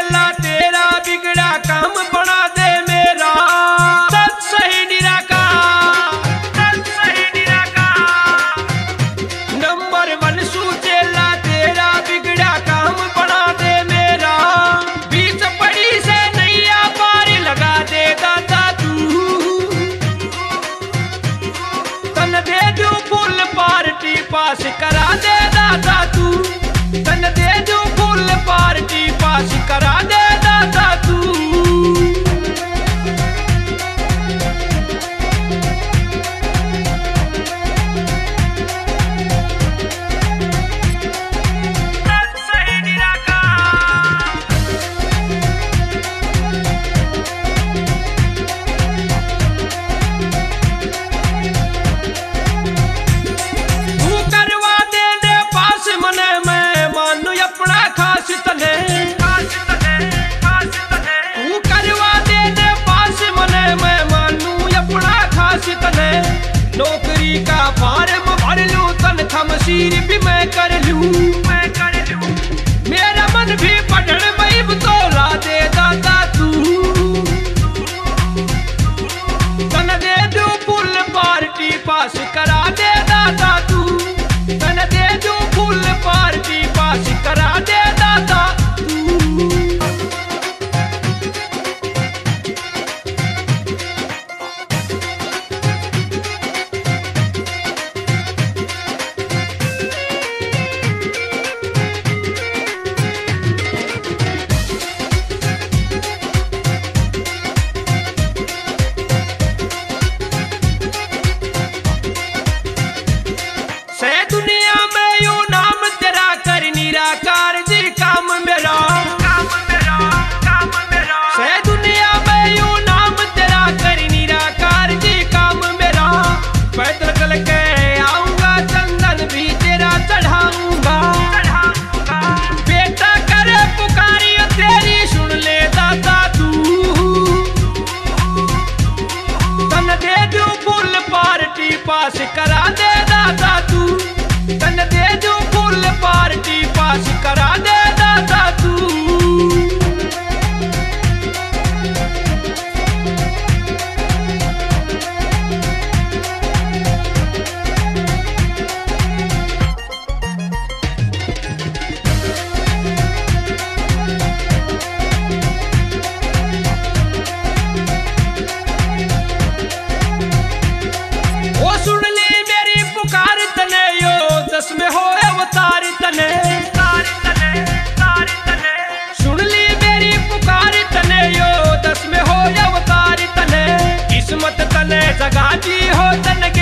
चेला तेरा बिगड़ा काम बना दे मेरा। सत सही निराकार, सत सही निराकार। नंबर 1 सू चेला तेरा बिगड़ा काम बना दे मेरा। बीच पड़ी से नैया पार लगा दे दादा तू। तन दे दू फुल पार्टी पास करा दे दादा तू। तन दे दू फुल पार्टी पास करा दे दादा तू। सही निराकार। तू करवा दे दे पास मने मैं मानू अपना खास तने। तू करवा दे दे पास मने मैं मानू अपना खास तने। नौकरी का फार्म भर लूं तनख्वाह मसीर भी मैं कर लूं। मेरा मन भी पढ़न में तो ला दे दादा तू। तन दे दू फुल पार्टी पास करा दे दादा तू। तन दे दू फुल पार्टी पास करा दे दादा तू। से दुनिया में यू नाम तेरा कर निराकार जी काम मेरा। से दुनिया में यू नाम तेरा कर निराकार जी काम मेरा। पैदल चल के आऊंगा चंदन भी तेरा चढ़ाऊंगा। बेटा करे पुकारी तेरी सुन ले दादा तू। तन दे दू फुल पार्टी पास करा दे दादा तू। तन दे दू फुल पार्टी पास करा दे दादा तू। ओ सुन ले मेरी पुकार तने यो 10 में हो अवतार तने। सुन ली मेरी पुकार तने यो 10 में हो अवतार तने। किस्मत तने जगा दी हो तन के